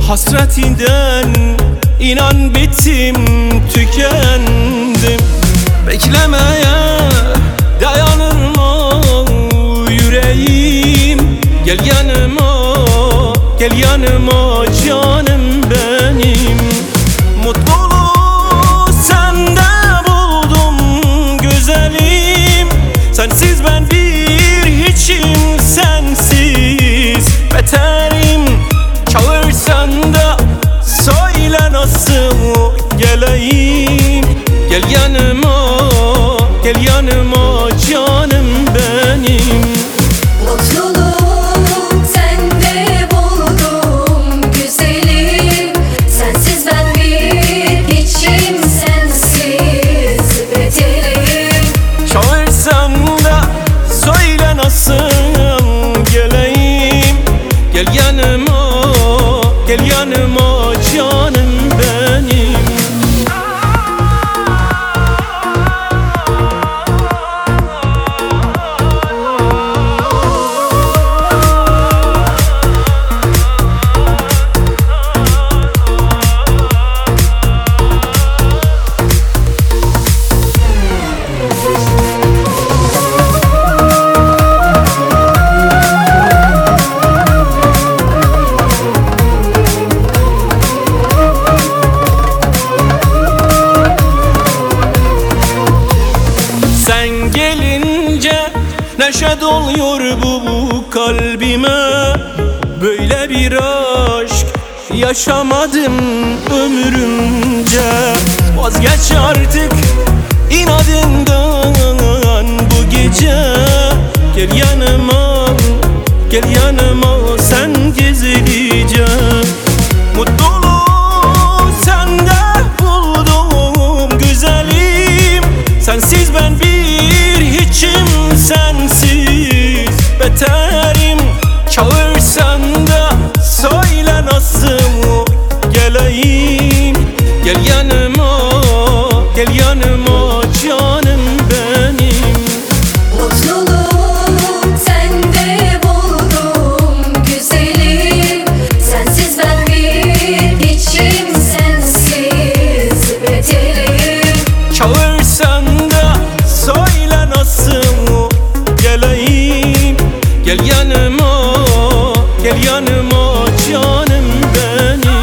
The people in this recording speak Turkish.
Hasretinden inan bittim, tükendim. Beklemeye dayanır mı yüreğim? Gel yanıma, gel yanıma canım benim. Mutluluğu sende buldum güzelim. Sensiz ben bir hiçim, sensiz beterim. Çağırsan da söyle nasıl geleyim? Gel yanıma, gel yanıma canım benim. Mutluluğu sende buldum güzelim. Sensiz ben bir hiçim, sensiz beterim. Çağırsan da söyle nasıl geleyim? Gel yanıma, gel yanıma canım benim. Sen gelince neşe doluyor bu kalbime. Böyle bir aşk yaşamadım ömrümce. Vazgeç artık inadından bu gece. Gel yanıma, gel yanıma sen gizlice. Mutluluğu sende buldum güzelim. Sensiz ben bir hiçim, sensiz beterim. Çağırsan da söyle nasıl geleyim? Gel yanıma, gel yanıma canım benim. Mutluluğu sende buldum güzelim. Sensiz ben bir hiçim, sensiz beterim. Çağırsan da söyle nasıl geleyim? Gel yanıma, gel yanıma canım benim.